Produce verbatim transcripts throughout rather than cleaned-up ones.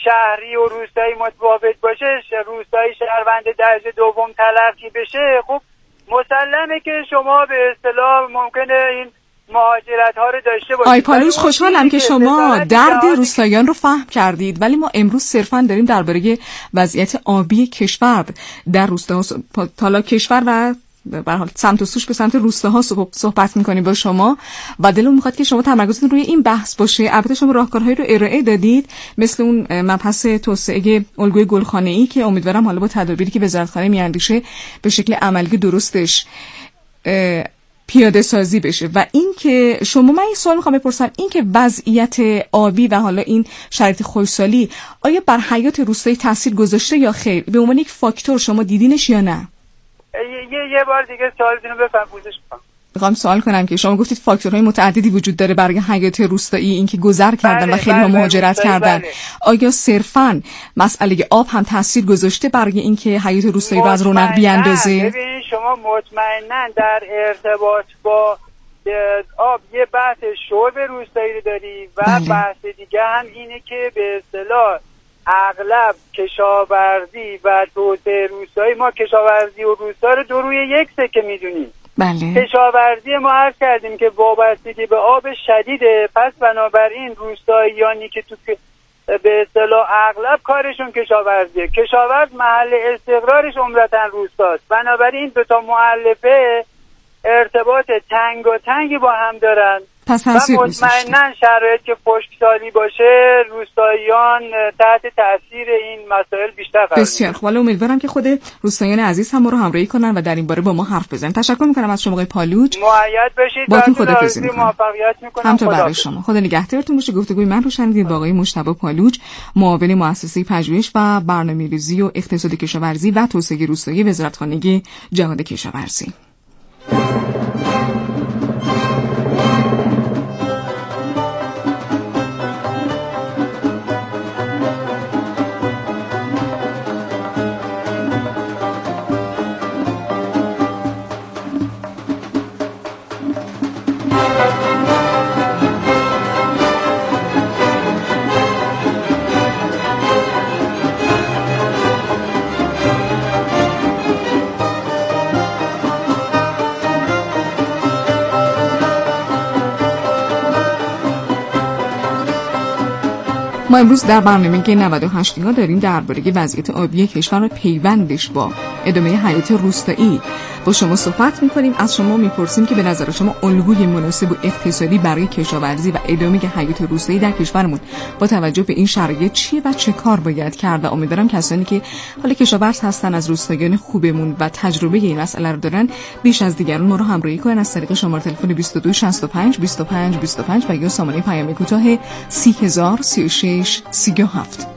شهری و روستایی متفاوت باشه، روستایی شهروند درجه دوم تلقی بشه، خب مسلمه که شما به اصطلاح ممکنه این مهاجرت ها رو داشته باشید. آی پالوش، خوشحالم که شما درد روستاییان رو فهم کردید، ولی ما امروز صرفاً داریم درباره وضعیت آبی کشور در روستاها تالا کشور و به هر حال سمت و سوش به سمت روستاها صحبت می‌کنیم با شما و دلم می‌خواد که شما تمرکزتون روی این بحث باشه. البته شما راهکارهایی رو ارائه دادید مثل اون مبحث توسعه الگوی گلخانه‌ای که امیدوارم حالا با تدابیری که وزارتخانه میاندیشه به شکل عملی درستش پیاده سازی بشه. و این که شما، من این سوال میخوام بپرسم، این که وضعیت آبی و حالا این شرایط خشکسالی آیا بر حیات روستایی تاثیر گذاشته یا خیر؟ به عنوان یک فاکتور شما دیدینش یا نه؟ یه یه بار دیگه سوالتون رو بفهم پوزش کنم. میخوام سوال کنم که شما گفتید فاکتورهای متعددی وجود داره برای حیات روستایی، این که گذر کردن بله، و خیلی ها مهاجرت کردن. بله. آیا صرفاً مسئله آب هم تاثیر گذاشته برای اینکه حیات روستایی رو از رونق بیاندازه؟ ببینید شما مطمئناً در ارتباط با آب یه بحث شرب روستایی رو داری و بله. بحث دیگه هم اینه که به اصطلاح اغلب کشاورزی و توسعه روستایی، ما کشاورزی و روستا رو دو روی یک سکه میدونیم. بله. کشاورزی ما عرض کردیم که وابستگی به آب شدیده، پس بنابراین روستاییانی که تو به اصطلاح اغلب کارشون کشاورزیه، کشاورز محل استقرارش عمدتاً روستاست، بنابراین دو تا مؤلفه ارتباط تنگ و تنگی با هم دارن پس و مطمئناً شرایط که خشکسالی باشه روستاییان تحت تاثیر این مسائل بیشتر قرار بسیار خوب. حالا امیدوارم که خود روستاییان عزیز هم ما رو همراهی کنن و در این باره با ما حرف بزنن. تشکر میکنم از شما آقای پالوچ. مؤید باشید. باتون خداحافظی میکنم. موفقیت میکنم. همینطور برای شما. خدا نگهدارتون باشه. گفتگوی من رو شنیدید با آقای مجتبی پالوچ، معاون مؤسسه پژوهش و برنامه‌ریزی و اقتصاد کشاورزی و توسعه روستایی وزارتخانه جهاد کشاورزی. ما امروز در برنامه که نود و هشت ها داریم درباره وضعیت آبی کشور و پیوندش با ادامه حیات روستایی با شما صحبت می‌کنیم. از شما می‌پرسیم که به نظر شما الگوی مناسب و اقتصادی برای کشاورزی و ادامه حیات روستایی در کشورمون با توجه به این شرایط چیه و چه کار باید کرد؟ امیدوارم کسانی که حالا کشاورز هستن، از روستاییان خوبمون و تجربه این مسئله رو دارن، بیش از دیگران ما رو همراهی کنن از طریق شماره تلفن بیست و دو شصت و پنج بیست و پنج بیست و پنج و یا سامانه پیام کوتاه سی هزار سی و شش سی و هفت.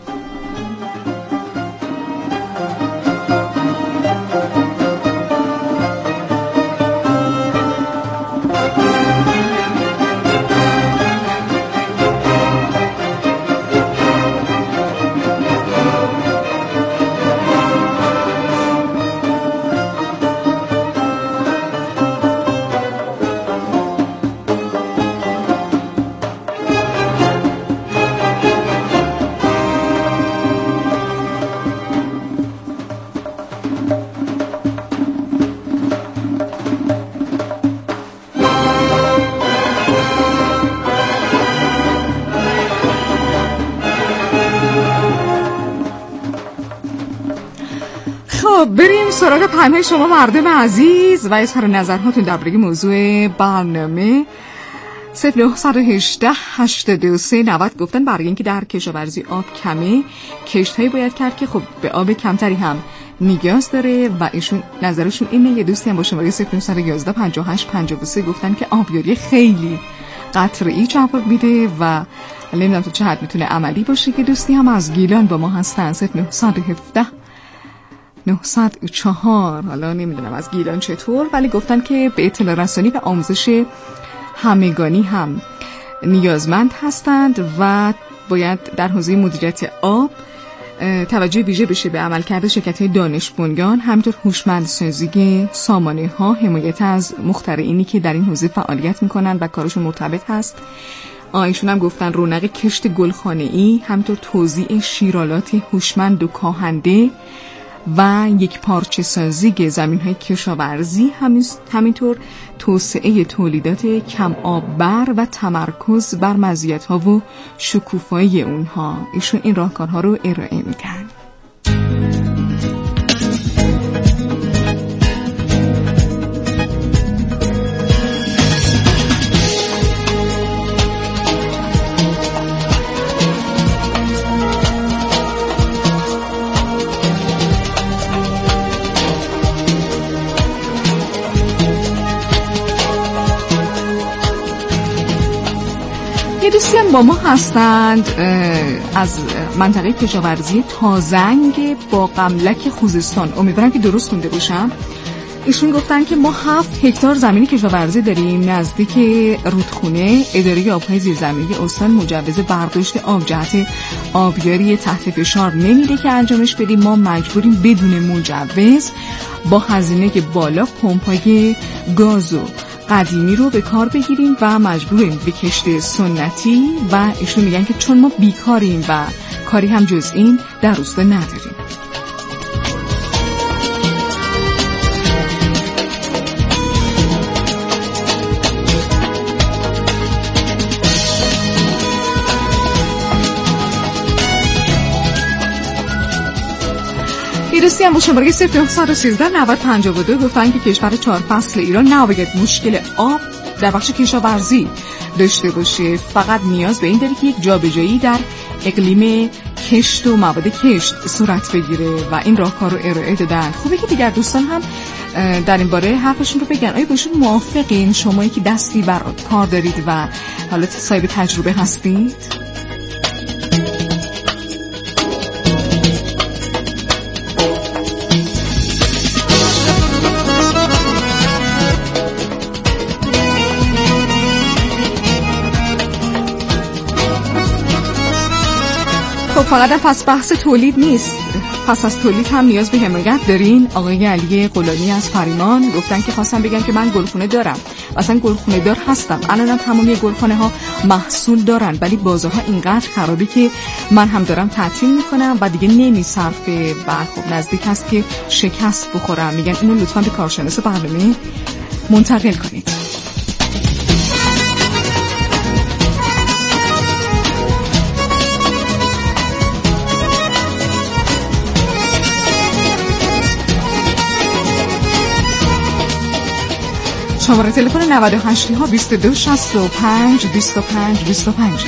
بریم سراغ پیام‌های شما مردم عزیز و اظهار نظرهاتون درباره موضوع برنامه. صفر نه یک هشت هشت دو سه نود گفتن برای اینکه در کشاورزی آب کمه کشت‌هایی باید کرد که خب به آب کمتری هم نیاز داره و ایشون نظرشون اینه. یه دوستی هم با شماره صفر نه یک یک پنج هشت پنج سه گفتن که آبیاری خیلی قطره‌ای جواب میده و نمیدونم تو چه حد میتونه عملی باشه. که دوستی هم از گیلان با ما هستن صفر نه یک هفت نهصد و چهار، حالا نمیدونم از گیلان چطور، ولی گفتن که به اطلاع رسانی و آموزش همگانی هم نیازمند هستند و باید در حوزه مدیریت آب توجه ویژه بشه به عملکرد شرکت‌های دانش بنیان، همینطور هوشمندسازی سامانه‌ها، حمایت از مخترعینی که در این حوزه فعالیت میکنن و کارشون مرتبط هست آیشون هم گفتن رونق کشت گلخانه‌ای، همینطور توزیع شیرالات هوشمند و کاهنده و یک پارچه سازی زمین‌های کشاورزی، همینطور توسعه تولیدات کم آب بر و تمرکز بر مزیت‌ها و شکوفایی اونها. ایشون این راهکارها رو ارائه میدن. یه دوستی هم با ما هستند از منطقه کشاورزی تازنگ با قملک خوزستان، امیدوارم که درست خونده باشم. ایشون گفتن که ما هفت هکتار زمین کشاورزی داریم نزدیک رودخونه. اداره آبهای زیرزمینی استان مجوز برداشت آب جهت آبیاری تحت فشار نمیده که انجامش بدیم. ما مجبوریم بدون مجوز با هزینه بالا پمپای گازو قدیمی رو به کار بگیریم و مجبوریم به کشت سنتی و ایشون میگن که چون ما بیکاریم و کاری هم جز این در روستا نداریم. ایرسی هم با شماره صفر نه یک سه نه پنج دو گفتن که کشور چهار فصل ایران نباید مشکل آب در بخش کشاورزی داشته باشه، فقط نیاز به این داره که یک جابجایی در اقلیم کشت و مواد کشت صورت بگیره و این راهکار رو ارائه دادن. خوبه که دیگر دوستان هم در این باره حرفشون رو بگن. آیا باشون موافقین شمایی که دستی بر کار دارید و حالا صاحب تجربه هستید؟ خب فقط پس بحث تولید نیست، پس از تولید هم نیاز به حمایت دارین. آقای علی قلانی از فریمان گفتن که خواستم بگم که من گلخونه دارم، مثلا گلخونه دار هستم، الانم تمامی گلخانه ها محصول دارن ولی بازارها اینقدر خرابه که من هم دارم تعطیل میکنم و دیگه نمیصرفه و خب نزدیک هست که شکست بخورم. میگن اینو لطفا به کارشناس برنامه منتقل کنید. شماره تلفن نود و هشت ها بیست و دو شصت و پنج بیست و پنج بیست و پنج.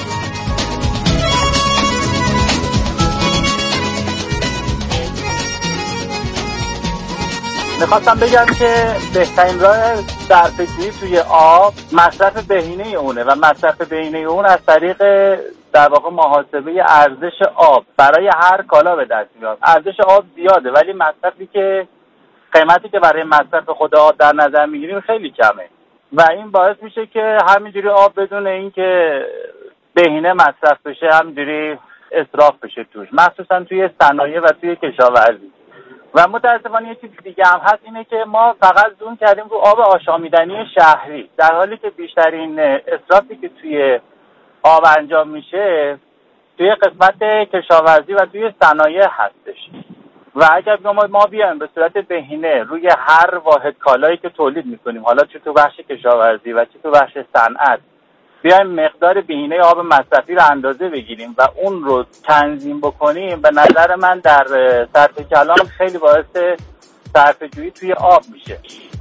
میخواستم بگم که بهترین راه صرفه‌جویی توی آب مصرف بهینه اونه و مصرف بهینه اون از طریق در واقع محاسبه ارزش آب برای هر کالا به دست میاد. ارزش آب زیاده ولی مصرفی که قیمتی که برای مصرف خود آب در نظر میگیریم خیلی کمه و این باعث میشه که همینجوری آب بدون اینکه بهینه مصرف بشه همینجوری اسراف بشه توش، مخصوصا توی صنایع و توی کشاورزی. و متاسفانه یه چیز دیگه هم هست، اینه که ما فقط زوم کردیم رو آب آشامیدنی شهری، در حالی که بیشترین اسرافی که توی آب انجام میشه توی قسمت کشاورزی و توی صنایع هستش. و اگر ما بیایم به صورت بهینه روی هر واحد کالایی که تولید میکنیم، حالا چه تو بخش کشاورزی و چه تو بخش صنعت، بیایم مقدار بهینه آب مصرفی رو اندازه بگیریم و اون رو تنظیم بکنیم، به نظر من در صرف کلام خیلی باعث صرفه‌جویی توی آب میشه.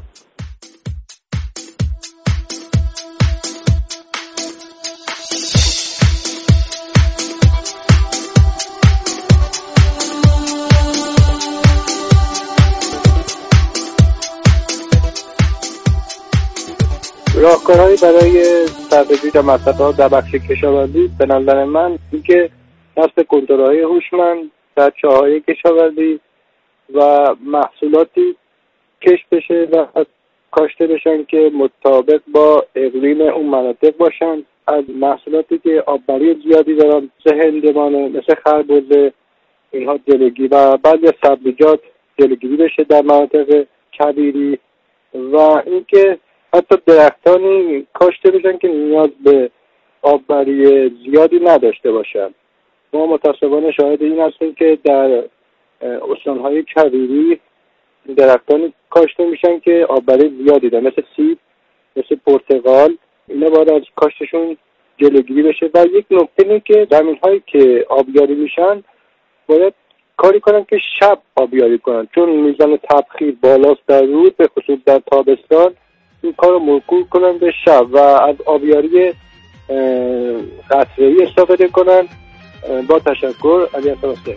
راهکارهایی برای صرفه‌جویی و مصرف در بخش کشاورزی به نظر من اینکه نصب کنترل‌های هوشمند در چاه‌های کشاورزی و محصولاتی کشت بشه و کاشته بشن که مطابق با اقلیم اون مناطق باشن. از محصولاتی که آببری زیادی دارن مثل هندوانه، مثل خربزه، اینها جلوگیری و بعضی از سبزیجات جلوگیری بشه در مناطق کویری و اینکه حتی درختانی کاشته بشن که نیاز به آببری زیادی نداشته باشن. ما متاسفانه شاهد این هستیم که در استانهای کویری درختان کاشته میشن که آببری زیادی دارن، مثل سیب، مثل پرتقال. اینا باید از کاشتشون جلوگیری بشه. و یک نکته اینه که زمین‌هایی که آبیاری میشن باید کاری کنن که شب آبیاری کنن، چون میزان تبخیر بالاست در روز، به خصوص در تابستان این کار رو موکول کنن به شب و از آبیاری قطره‌ای استفاده کنن. با تشکر. علی اصلا سیغل.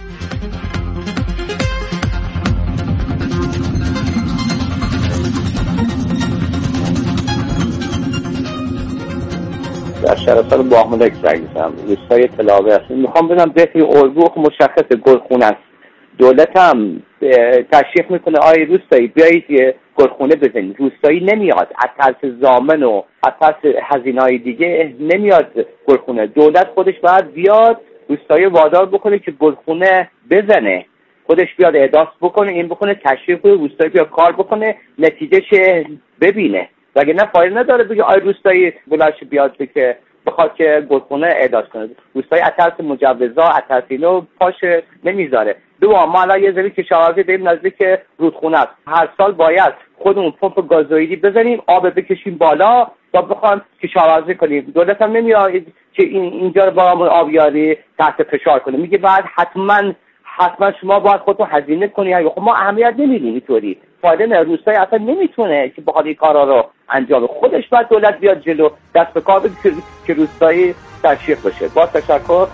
در شهرستان باغملک زنگیزم روستای تلاوه هستم. میخوام بدم بهتری اردو مشخص گلخونه است. دولت هم تشریح میکنه آی روستایی بیایید گلخونه بزنید. روستایی نمیاد، از طرف زامن و از طرف هزینه‌های دیگه نمیاد گلخونه. دولت خودش باید بیاد روستایی وادار بکنه که گلخونه بزنه، خودش بیاد احداث بکنه، این بکنه تشریح کنه، روستایی بیاد کار بکنه، نتیجه چه ببینه. وگه نه فایده نداره بگه آی روستایی بلش بیاد که بخواد که گلخونه احداث کنه. روستایی از طرف مجوزا از طرف اینو پاش نمیذاره. دو ما الان یه زمین کشاورزی داریم نزدیک رودخونه است. هر سال باید خودمون پمپ گازوئیلی بزنیم، آب بکشیم بالا تا بخوام کشاورزی کنیم. دولت هم نمیاد که این اینجا رو با آبیاری تحت فشار کنه، میگه بعد حتما حتما شما باید خودتون هزینه کنید. خب ما اهمیت نمیدیم، اینطوری فایده نه. روستایی اصلا نمیتونه که بخواد این کارا رو انجام بده. خودش باید دولت بیاد جلو دست به کار بگیره که روستایی تشویق بشه. با تشکر.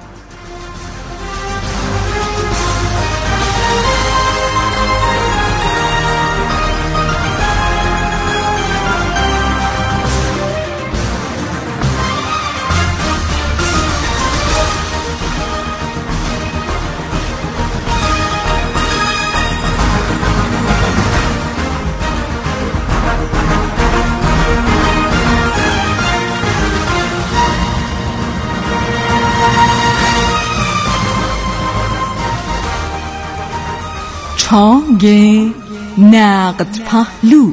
چانگ نقد پهلو.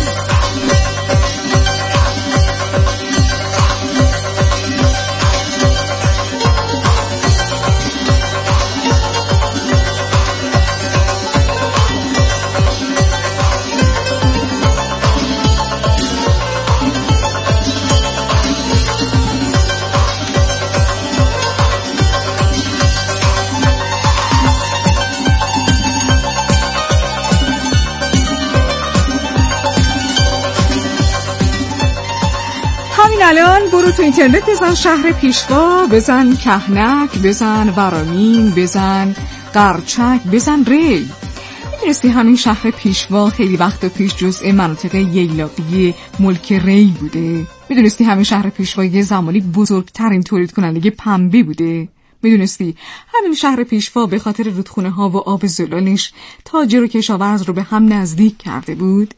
الان برو تو اینترنت بزن شهر پیشوا، بزن کهنک، بزن ورامین، بزن قرچک، بزن ری. میدونستی همین شهر پیشوا خیلی وقت پیش جزء مناطق ییلاقی ملک ری بوده؟ میدونستی همین شهر پیشوا یه زمانی بزرگترین تولید کننده پنبه بوده؟ میدونستی همین شهر پیشوا به خاطر رودخونه ها و آب زلالش تاجر و کشاورز رو به هم نزدیک کرده بود؟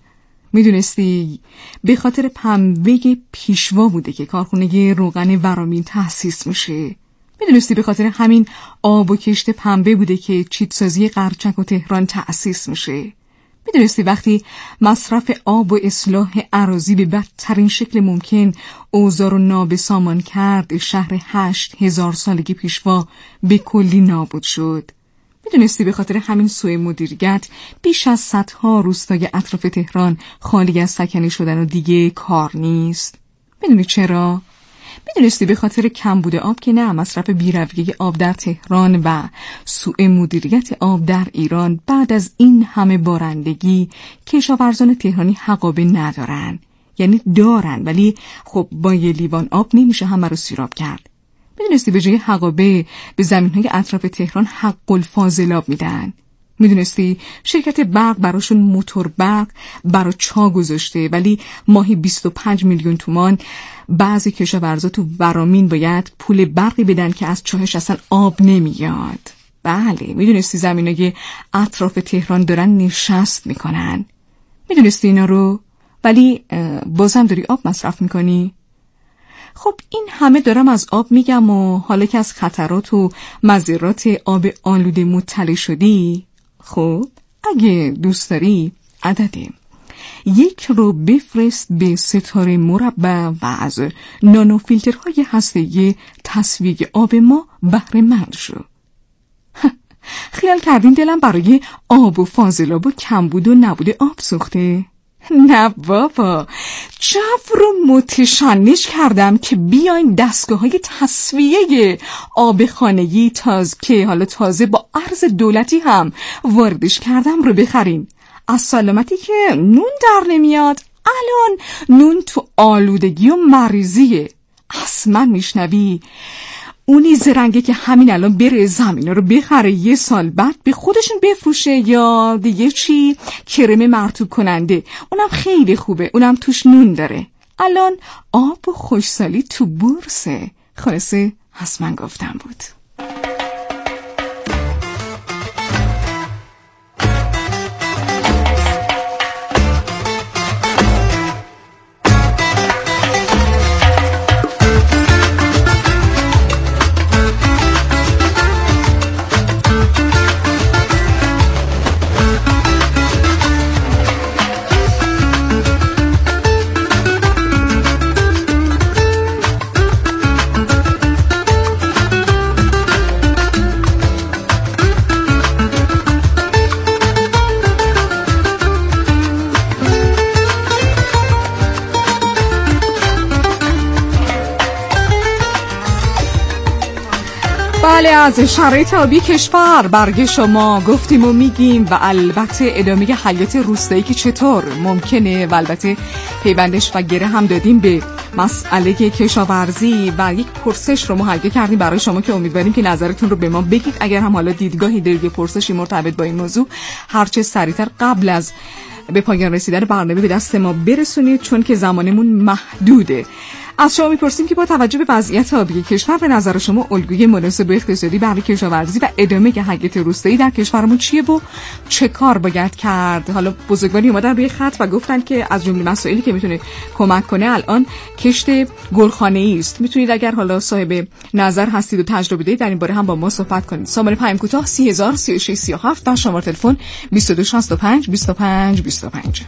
میدونستی به خاطر پنبه پیشوا بوده که کارخونه روغن ورامین تأسیس میشه؟ میدونستی به خاطر همین آب و کشت پنبه بوده که چیتسازی قرچک و تهران تأسیس میشه؟ میدونستی وقتی مصرف آب و اصلاح اراضی به بدترین شکل ممکن اوضاع رو نابسامان کرد، شهر هشت هزار سالگی پیشوا به کلی نابود شد؟ میدونستی به خاطر همین سوء مدیریت بیش از صدها روستای اطراف تهران خالی از سکنه شدن و دیگه کار نیست؟ میدونی چرا؟ میدونستی به خاطر کمبود آب که نه، مصرف بی‌رویه آب در تهران و سوء مدیریت آب در ایران، بعد از این همه بارندگی کشاورزان تهرانی حقابه ندارن. یعنی دارن ولی خب با یه لیوان آب نمیشه همه رو سیراب کرد. میدونستی به جای حقابه به زمینهای اطراف تهران حق الفاضلاب میدن؟ میدونستی شرکت برق براشون موتور برق برا چا گذاشته ولی ماهی بیست و پنج میلیون تومان بعضی کشاورزا تو ورامین باید پول برقی بدن که از چاهش اصلا آب نمیاد؟ بله. میدونستی زمینای اطراف تهران دارن نشست میکنن؟ میدونستی اینا رو؟ ولی بازم داری آب مصرف میکنی؟ خب این همه دارم از آب میگم و حالا که از خطرات و مضرات آب آلوده مطلع شدی، خب اگه دوست داری عدده یک رو بفرست به ستاره مربع و از نانو فیلترهای هسته‌ای تسویه آب ما بهره مند شو. خیال کردین دلم برای آب و فاضلاب و کمبود و نبود آب سوخته؟ نه بابا، جو رو متشنج کردم که بیاین دستگاه های تصفیه آب خانگی تازه که حالا تازه با ارز دولتی هم واردش کردم رو بخرین. از سلامتی که نون در نمیاد، الان نون تو آلودگی و مریضیه. اصلا میشنوی؟ اونی زرنگه که همین الان بره زمین رو بخره یه سال بعد به خودشون بفروشه، یا دیگه چی، کرم مرطوب کننده، اونم خیلی خوبه، اونم توش نون داره. الان آب و خوشسالی تو بورسه. خلاصه از من گفتم بود. بله، از شرایط آبی کشور برگ شما گفتیم و میگیم و البته ادامه حیات روستایی که چطور ممکنه و البته پیوندش و گره هم دادیم به مسئله کشاورزی و یک پرسش رو مهیا کردیم برای شما که امیدواریم که نظرتون رو به ما بگید. اگر هم حالا دیدگاهی دارید یا پرسشی مرتبط با این موضوع، هرچه سریعتر قبل از به پایان رسیدن برنامه به دست ما برسونید، چون که زمانمون محدوده. از شما میپرسیم که با توجه به وضعیت آبی کشور به نظر شما الگوی مناسب و اقتصادی برای کشاورزی و ادامه حیات روستایی در کشورمون چیه و چه کار باید کرد؟ حالا بزرگواری اومدن روی خط و گفتن که از جمله مسائلی که میتونه کمک کنه الان کشت گلخانه‌ای است. میتونید اگر حالا صاحب نظر هستید و تجربه دارید در این باره هم با ما صحبت کنید. سامانه پیام کوتاه سی هزار سی و شش سی و هفت و شماره تلفن بیست و دو شصت و پنج بیست و پنج بیست و پنج.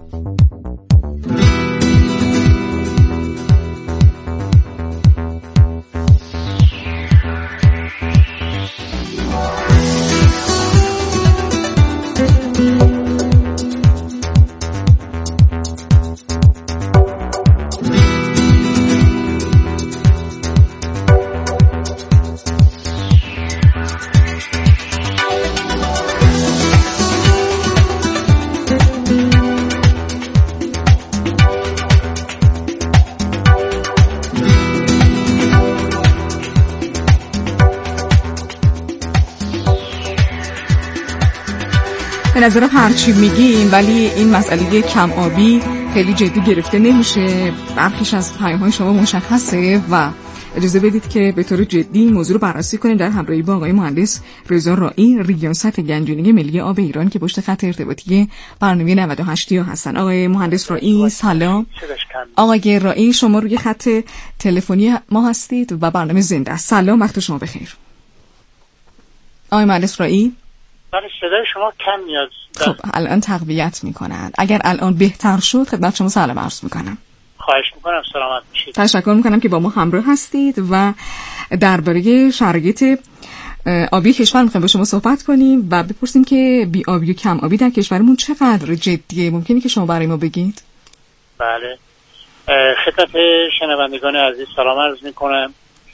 به نظرم هرچی میگیم ولی این مسئله کم آبی خیلی جدی گرفته نمیشه. برخیش از پیام‌های شما مشخصه و اجازه بدید که به طور جدی این موضوع رو بررسی کنیم در همراهی با آقای مهندس رضا رایی، ریاست گنجینه ملی آب ایران که پشت خط ارتباطی برنامه نود و هشت هستن. آقای مهندس رایی سلام. آقای رایی شما روی خط تلفنی ما هستید و برنامه زنده است. سلام، وقت شما بخیر. آقای مهندس رایی، من صدای شما کم میاد. خب الان تقویت میکنن. اگر الان بهتر شد خدمت شما سلام عرض میکنم. خواهش میکنم، سلامت باشید. تشکر میکنم که با ما همراه هستید و درباره شرایط آبی کشور میخوایم با شما صحبت کنیم و بپرسیم که بی آبی و کم آبی در کشورمون چقدر جدیه. ممکنه که شما برای ما بگید؟ بله، خدمت شنوندگان عزیز سلام عرض میکنم.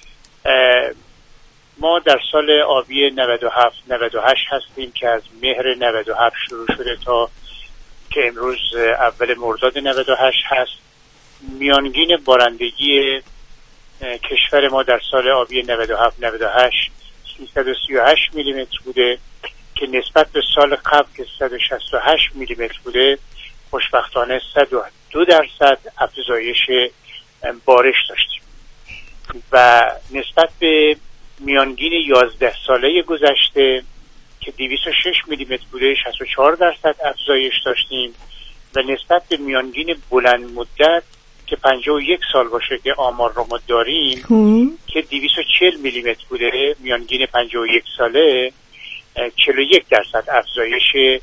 ما در سال آبی نود و هفت نود و هشت هستیم که از مهر نود و هفت شروع شده تا که امروز اول مرداد نود و هشت هست. میانگین بارندگی کشور ما در سال آبی نود و هفت نود و هشت سیصد و سی و هشت میلی متر بوده که نسبت به سال قبل که صد و شصت و هشت میلی متر بوده خوشبختانه صد و دو درصد افزایش بارش داشتیم و نسبت به میانگین یازده ساله گذشته که دویست و شش میلی متر بوده شصت و چهار درصد افزایش داشتیم و نسبت به میانگین بلند مدت که پنجاه و یک سال باشه که آمار رو ما داریم که دویست و چهل میلی متر بوده میانگین پنجاه و یک ساله چهل و یک درصد افزایش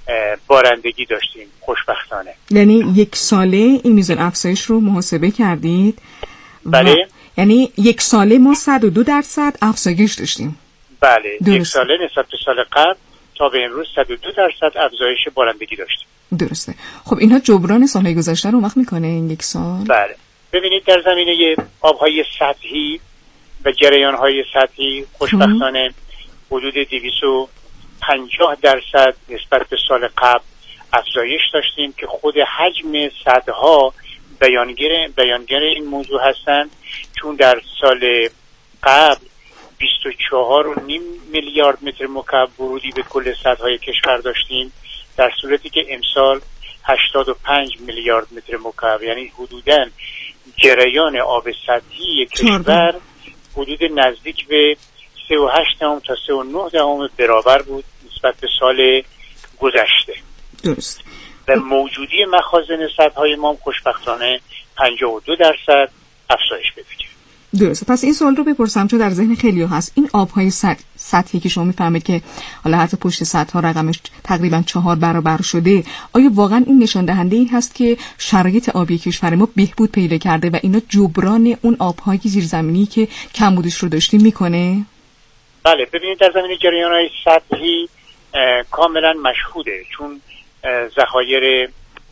بارندگی داشتیم خوشبختانه. یعنی یک ساله این میزان افزایش رو محاسبه کردید؟ بله. یعنی یک ساله ما صد و دو درصد افزایش داشتیم؟ بله. درست. یک ساله نسبت به سال قبل تا به امروز صد و دو درصد افزایش بارندگی داشتیم. درسته. خب اینها جبران سالهای گذشته رو وقت میکنه این یک سال؟ بله. ببینید در زمینه آبهای سطحی و جریانهای سطحی خوشبختانه حدود دویست و پنجاه درصد نسبت به سال قبل افزایش داشتیم که خود حجم سدها بیانگر بیانگر این موضوع هستند، چون در سال قبل بیست و چهار و نیم میلیارد متر مکعب ورودی به کل سدهای کشور داشتیم، در صورتی که امسال هشتاد و پنج میلیارد متر مکعب، یعنی حدوداً جریان آب سطحی کشور حدود نزدیک به سه و هشت دهم تا سه و نه دهم برابر بود نسبت به سال گذشته. درست. و موجودی مخازن سدهای ما خوشبختانه پنجاه و دو درصد افزایش پیدا کرد. درسته. پس این سوال رو بپرسم چون در ذهن خیلی هست، این آبهای سطحی که شما میفهمید که حالا حتی پشت سدها رقمش تقریبا چهار برابر شده، آیا واقعا این نشان دهنده این هست که شرایط آبی کشور ما بهبود پیدا کرده و اینا جبران اون آبهای زیرزمینی که کمبودش رو داشتیم میکنه؟ بله. ببینید در زمینه جریان‌های سطحی کاملا مشهوده، چون ذخایر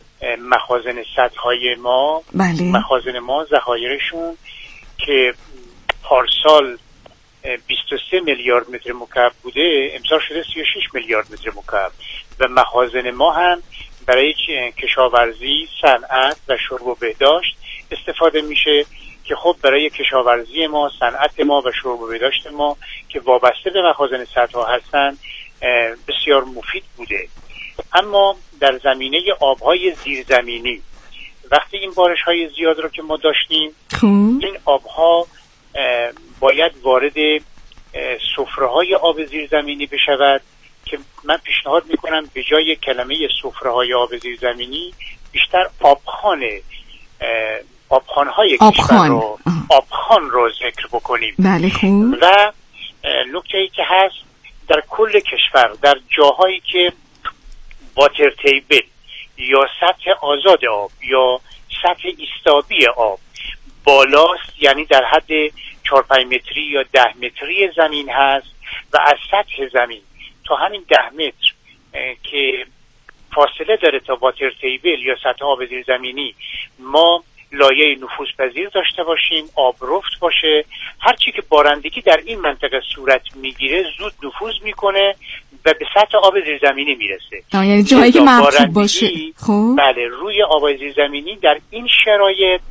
مخازن سدهای ما بله. مخازن ما ذخایرشون که پارسال بیست و سه میلیارد متر مکعب بوده امسال شده سی و شش میلیارد متر مکعب و مخازن ما هم برای کشاورزی، صنعت و شرب و بهداشت استفاده میشه که خب برای کشاورزی ما، صنعت ما و شرب و بهداشت ما که وابسته به مخازن سدها هستن بسیار مفید بوده. اما در زمینه آبهای زیرزمینی وقتی این بارش‌های زیاد رو که ما داشتیم این آبها باید وارد سفره‌های آب زیرزمینی بشود که من پیشنهاد میکنم به جای کلمه سفره‌های آب زیرزمینی بیشتر آبخان آبخان‌های کشور رو آبخان رو ذکر بکنیم. بله خوب. و نکته‌ای که هست در کل کشور در جاهایی که واتر تیبل یا سطح آزاد آب یا سطح ایستابی آب بالاست، یعنی در حد چهار پنج متری یا ده متری زمین هست و از سطح زمین تا همین ده متر که فاصله داره تا واتر تیبل یا سطح آب زیر زمینی ما لایه نفوذپذیر داشته باشیم، آب رفت باشه، هرچی که بارندگی در این منطقه صورت میگیره زود نفوذ میکنه و به سطح آب زیرزمینی میرسه. یعنی جایی که مرطوب باشه. خب بله، روی آب زیرزمینی در این شرایط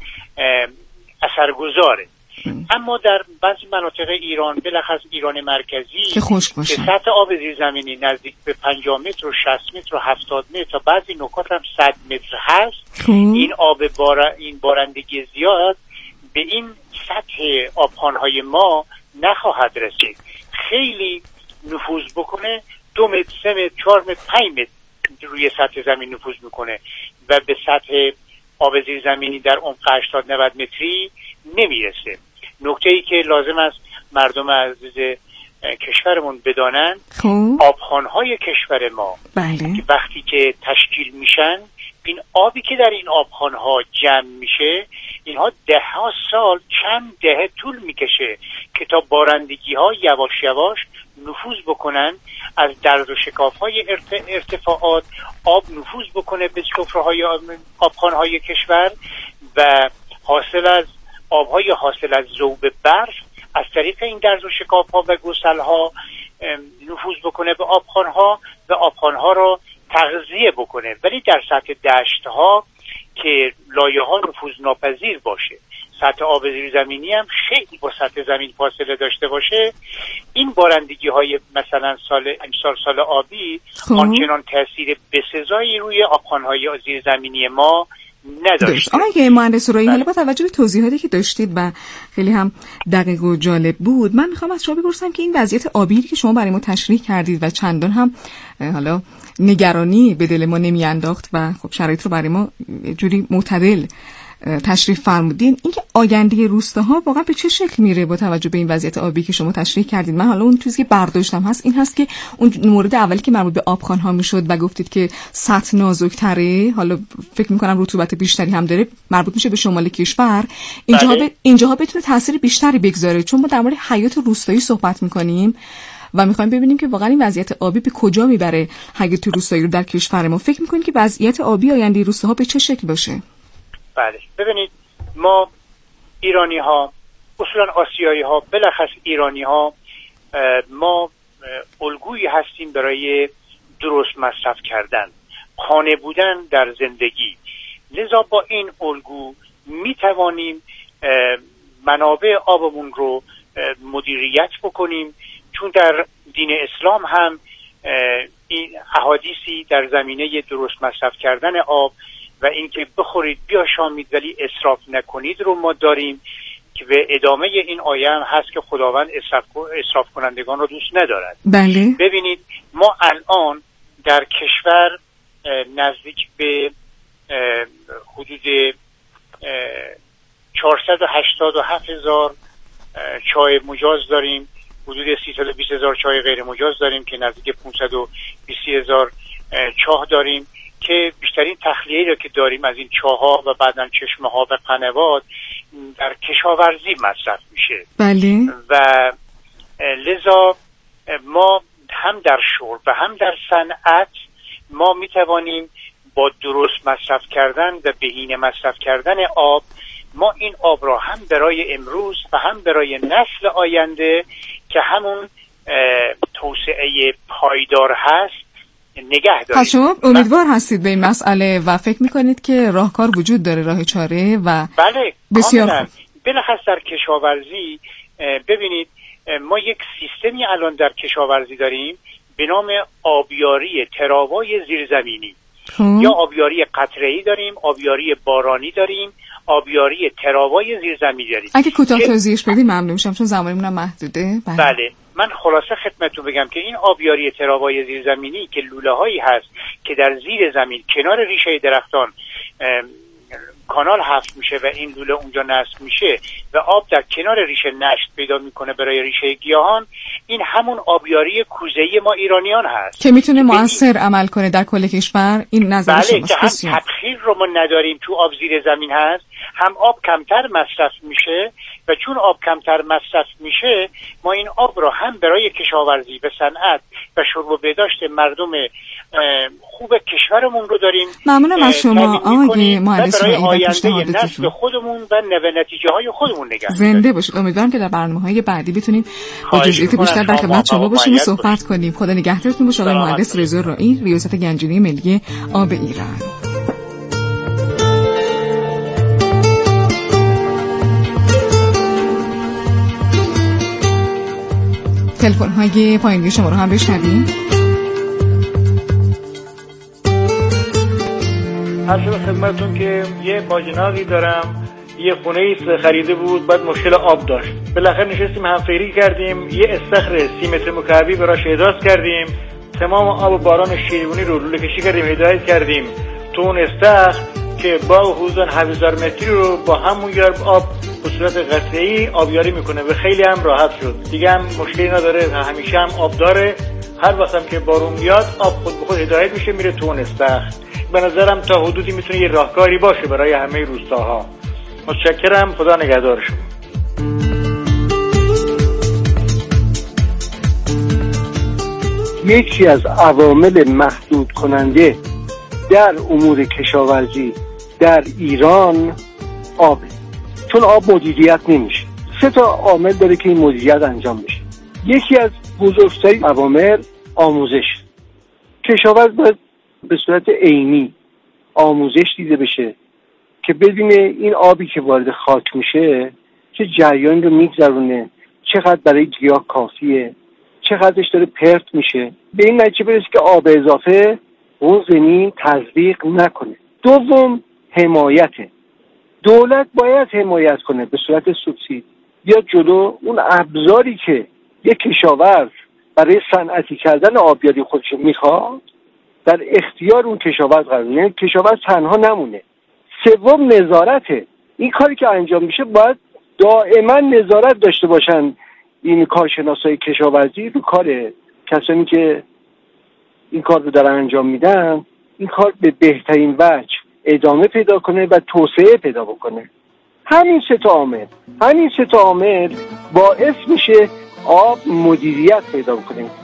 اثرگذاره. اما در بعضی مناطق ایران بالاخص ایران مرکزی که خشک باشه که سطح آب زیرزمینی نزدیک به پنجاه متر و شصت متر و هفتاد متر تا بعضی نقاط هم صد متر هست، خب. این آب بار... این بارندگی زیاد به این سطح آبخانهای ما نخواهد رسید. خیلی نفوذ بکنه دو متر، سه متر، چهار متر، پنج متر روی سطح زمین نفوذ میکنه و به سطح آب زیرزمینی در عمق هشتاد نود متری نمیرسه. نکته ای که لازم است مردم عزیز کشورمون بدانن، آبخانهای کشور ما بله. که وقتی که تشکیل میشن این آبی که در این آبخانها جمع میشه اینها ده ها سال، چند دهه طول میکشه که تا بارندگی ها یواش یواش نفوذ بکنن، از درز و شکاف های ارت... ارتفاعات آب نفوذ بکنه به سفره‌های آبخانهای کشور و حاصل از آبهای حاصل از ذوب برف از طریق این درز و شکاف ها و گسل ها نفوذ بکنه به آبخانها و آبخانها را تغذیه بکنه، ولی در سطح دشت ها که لایه ها نفوذ ناپذیر باشه، سطح آب زیرزمینی هم خیلی با سطح زمین فاصله داشته باشه، این بارندگی های مثلا سال امسال سال آبی آنچنان تاثیر بسزایی روی آبخانهای زیرزمینی ما نداشت. آقای مهندس رایی، حالا با توجه به توضیحاتی که داشتید و خیلی هم دقیق و جالب بود، من میخوام از شما بپرسم که این وضعیت آبی که شما برای ما تشریح کردید و چندان هم حالا نگرانی به دل ما نمیانداخت و خب شرایط رو برای ما جوری معتدل تشریف فرمودین، اینکه آینده روستاها واقعا به چه شکل میره با توجه به این وضعیت آبی که شما تشریح کردید. من حالا اون چیزی که برداشتم هست این هست که اون مورد اولی که مربوط به آبخوان‌ها میشد و گفتید که سطح نازک‌تره، حالا فکر می‌کنم رطوبت بیشتری هم داره، مربوط میشه به شمال کشور، اینجاها ب... اینجاها بتونه تاثیر بیشتری بگذاره. چون ما در مورد حیات روستایی صحبت می‌کنیم و میخوایم ببینیم که واقعا این وضعیت آبی به کجا میبره حیات روستایی رو در کشور ما. فکر میکنید که وضعیت آبی آینده روستاها به چه شکل باشه؟ بله، ببینید ما ایرانی ها، اصولا آسیایی ها، بلخص ایرانی ها، ما الگویی هستیم برای درست مصرف کردن، قانع بودن در زندگی. لذا با این الگو میتوانیم منابع آبمون رو مدیریت بکنیم، چون در دین اسلام هم این احادیثی در زمینه درست مصرف کردن آب و اینکه بخورید بیاشامید ولی اسراف نکنید رو ما داریم که به ادامه این آیه هم هست که خداوند اسراف کنندگان رو دوست ندارد. بله. ببینید ما الان در کشور نزدیک به حدود چهارصد و هشتاد و هفت هزار چای مجاز داریم، حدود سیصد و بیست هزار چای غیر مجاز داریم که نزدیک پانصد و بیست هزار چاه داریم که بیشترین تخلیه‌ای را که داریم از این چاه‌ها و بعداً چشمه‌ها و قنوات در کشاورزی مصرف میشه. بله. و لذا ما هم در شرب و هم در صنعت ما میتوانیم با درست مصرف کردن و بهینه مصرف کردن آب ما این آب را هم برای امروز و هم برای نسل آینده که همون توسعه پایدار هست نگه داریم. پس شما امیدوار هستید به این مسئله و فکر میکنید که راهکار وجود داره، راه چاره و بله بسیار خوب. بلخص در کشاورزی ببینید ما یک سیستمی الان در کشاورزی داریم به نام آبیاری تراوای زیرزمینی. یا آبیاری قطره‌ای داریم، آبیاری بارانی داریم، آبیاری تراوای زیرزمینی داریم. اگه کوتاه توضیحش بدید ممنون میشم چون زمانمون محدوده. بله. بله من خلاصه خدمتتون بگم که این آبیاری تراوای زیرزمینی که لوله‌هایی هست که در زیر زمین کنار ریشه درختان کانال حفر میشه و این لوله اونجا نصب میشه و آب در کنار ریشه نشت پیدا میکنه برای ریشه گیاهان، این همون آبیاری کوزه‌ای ما ایرانیان هست که میتونه مؤثر عمل کنه در کل کشور. این نظر بله شماست. که هم تبخیر رو ما نداریم، تو آب زیر زمین هست، هم آب کمتر مصرف میشه و چون آب کمتر مصرف میشه ما این آب رو هم برای کشاورزی و صنعت و شرب و بهداشت مردم خوب کشورمون رو داریم. ممنونم از شما آقای مهندس برای آینده نسل خودمون و نتیجه های خودمون نگه زنده باشید. امیدوارم که در برنامه‌های بعدی بتونیم با جزئیات بیشتر در خدمت شما باشیم و صحبت کنیم. خدا نگهدارتون باشه آقای مهندس رضا رایی، ریاست گنجینه ملی آب ایران. تلفن های پایینی شما رو هم بشنویم. هر شب خدمتون که یه باجناقی دارم، یه خونه ایست خریده بود، بعد مشکل آب داشت. بالاخره نشستیم همفکری کردیم، یه استخر سی متر مکعبی براش احداث کردیم، تمام آب باران شیروانی رو لوله کشی کردیم، هدایت کردیم تو اون استخر که با حدود هفت هزار متری رو با همون گرب آب به صورت قطره‌ای آبیاری میکنه و خیلی هم راحت شد. دیگه هم مشکلی نداره، همیشه هم آب داره. هر وقت هم که بارون بیاد آب خود به خود هدایت میشه میره تو اون استخر. به نظرم تا حدودی میتونه یه راهکاری باشه برای همه روستاها. متشکرم، خدا نگهدار شما. یکی از عوامل محدود کننده در امور کشاورزی در ایران آبه، چون آب مدیریت نمیشه. سه تا عامل داره که این مدیریت انجام بشه. یکی از بزرگترین عوامل آموزش. کشاورز باید به صورت عینی آموزش دیده بشه که ببینه این آبی که وارد خاک میشه چه جریان رو میگذرونه، چقدر برای گیاه کافیه، چقدرش داره پرت میشه، به این نتیجه برسه که آب اضافه اون زمین تزریق نکنه. دوم حمایته. دولت باید حمایت کنه به صورت سوبسید یا جلو اون ابزاری که یک کشاورز برای صنعتی کردن آبیاری خودش میخواد در اختیار اون کشاورز قرار بده. یعنی کشاورز تنها نمونه، سوم نظارته. این کاری که انجام میشه باید دائما نظارت داشته باشن این کارشناسای کشاورزی رو کار کسانی که این کار رو دارن انجام میدن، این کار به بهترین وجه ادامه پیدا کنه و توسعه پیدا بکنه. همین سه تا عامل همین سه تا عامل باعث میشه آب مدیریت پیدا کنه.